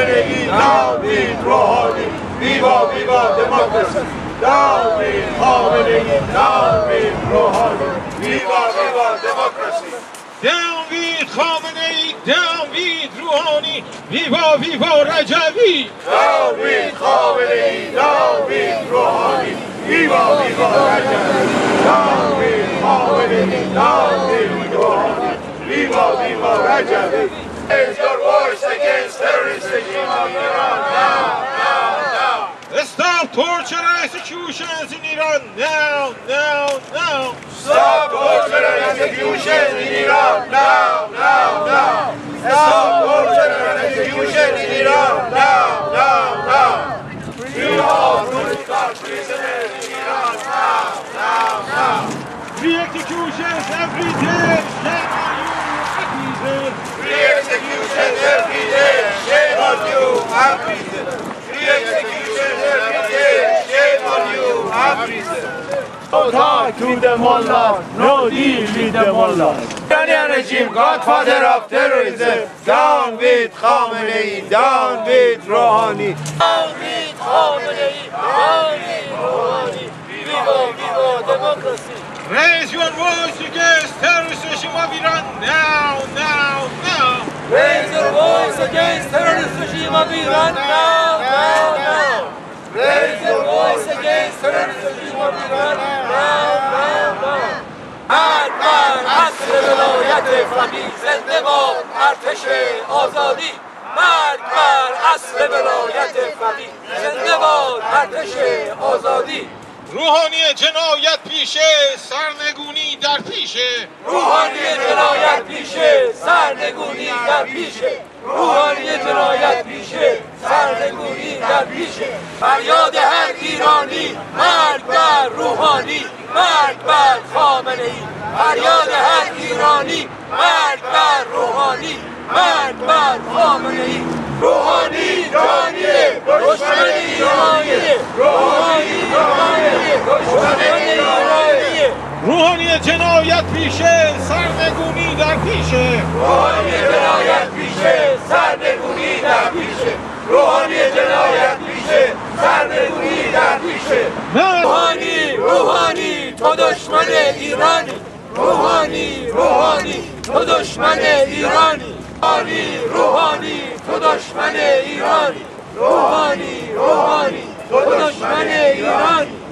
خامنه‌ای، ناوید روحانی، ویوا ویوا دموکراسی. ناوید خامنه‌ای، ناوید روحانی، ویوا ویوا دموکراسی. ناوید خامنه‌ای، ناوید روحانی، ویوا ویوا رجوی. ناوید خامنه‌ای، ناوید روحانی، ویوا ویوا رجوی. ناوید خامنه‌ای، ناوید روحانی، viva, viva Rajab! Raise your voice against terrorist regime of Iran now, now, now! Stop torture and executions in Iran now, now, now! Stop torture and execution in Iran now, now, now! Stop torture and execution in Iran now, now, now! Free all political prisoners in Iran now, now, now! Free executions every day! Free executions every day, shame on you, African. Free executions every day, shame on you, African. No talk to the mullahs, no deal with the mullahs. Iranian regime, godfather of terrorism, down with Khamenei, down with Rouhani. Down with Khamenei, down with Rouhani. Viva, viva democracy. Raise your voice against terrorist regime of Iran now, now, now! Raise your voice against terrorist regime of Iran now, now, now! Raise your voice against terrorist regime of Iran now, now, now! مرگ بر اصل ولایت فقیه، زنده باد ارتش آزادی! مرگ بر اصل ولایت فقیه، زنده باد ارتش آزادی! روحانی جنایت پیشه، سرنگونی در پیشه. روحانی جنایت پیشه، سرنگونی در پیشه. روحانی جنایت پیشه، سرنگونی در پیشه. فریاد هر ایرانی، مرگ بر روحانی، مرگ بر خامنه‌ای. فریاد هر ایرانی، مرگ بر روحانی، مرگ بر خامنه‌ای. روحانی جانیه، دشمن ایرانیه. روحانی جانیه، دشمن ایرانیه. روحانی جنایت پیشه، سرنگونی در پیشه. روحانی جنایت پیشه، سرنگونی در پیشه. روحانی جنایت پیشه، سرنگونی در پیشه. روحانی، روحانی تو دشمن ایرانی. روحانی، روحانی تو دشمن ایرانی. روحانی، روحانی تو دشمن ایرانی. روحانی، روحانی تو دشمن ایرانی.